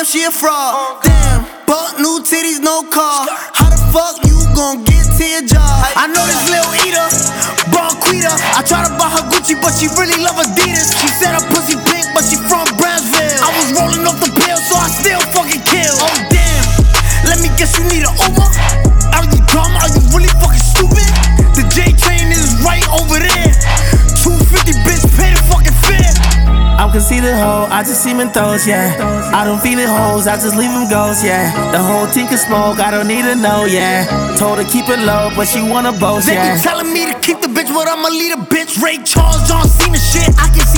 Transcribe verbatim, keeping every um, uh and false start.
she a fraud. Damn, buck new titties, no car. How the fuck you gon' get to your job? I know this little eater, Bonquita. I try to buy her Gucci, but she really love Adidas. She said her pussy pink, but she from Brownsville. I was rolling off the pill, so I still fucking kill. Oh damn, let me guess you need an Uber. Are you dumb? Are you really fucking stupid? The J train is right over there. two fifty bitch, pay the fucking fare. I'm conceited hoe, I just see them throws, yeah. I don't feel it hoes, I just leave them ghosts, yeah. The whole team can smoke, I don't need to know, yeah. Told her keep it low, but she wanna boast, They yeah. be telling me to keep the bitch, but I'ma lead a bitch. Ray Charles, John Cena shit. I can see